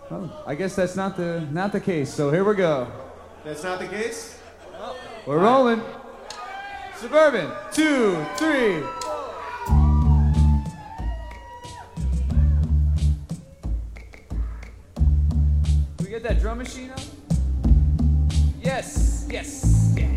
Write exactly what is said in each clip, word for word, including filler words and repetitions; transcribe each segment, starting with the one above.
Oh, I guess that's not the not the case. So here we go. That's not the case? Oh. We're rolling. Suburban, two, three. Can we get that drum machine up? Yes, yes, yeah.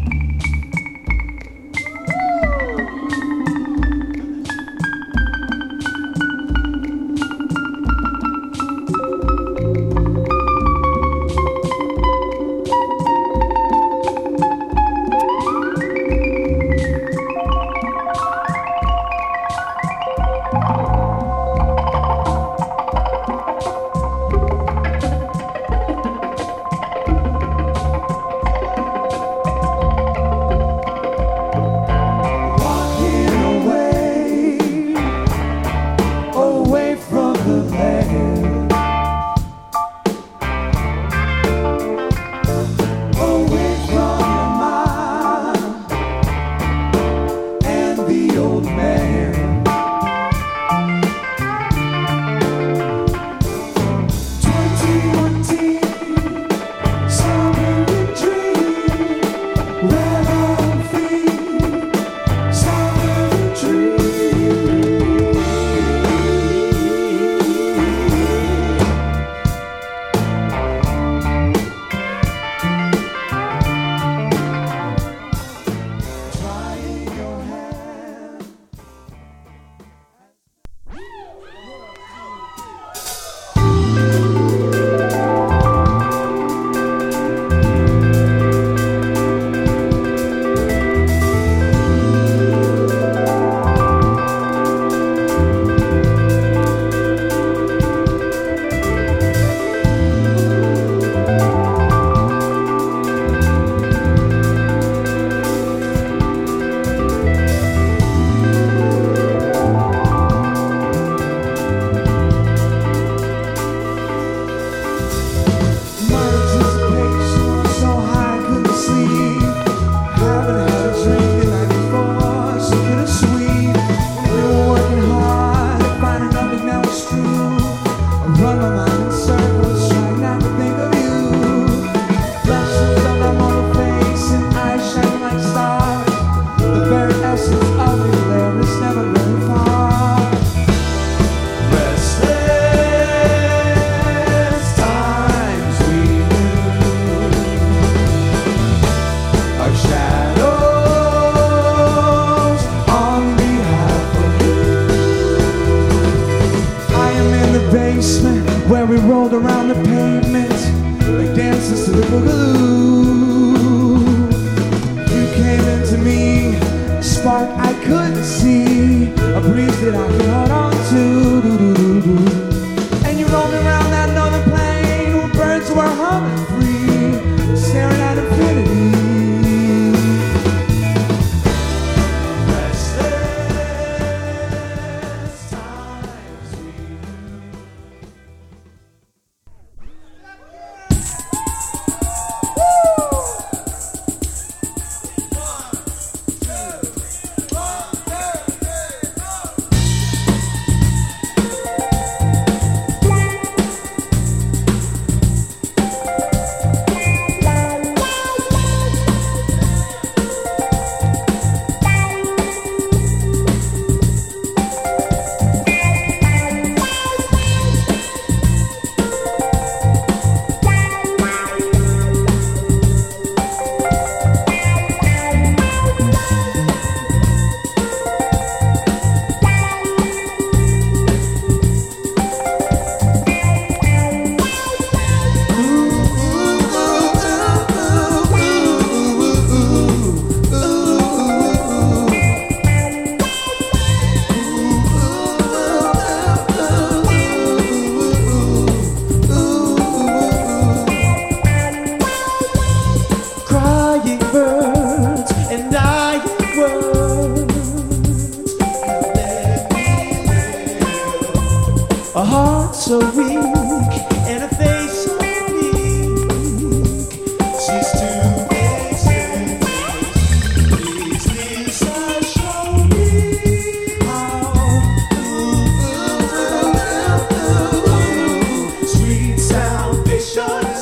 Where we rolled around the pavement like dances to the boogaloo. You came into me, a spark I couldn't see, a breeze that I could hold on to. And you rolled around that northern plain where birds were humming free, staring at infinity. So weak and a face so weak. She's too basic. Please, Lisa, show me how. Ooh, ooh, ooh, ooh, ooh. Sweet. station.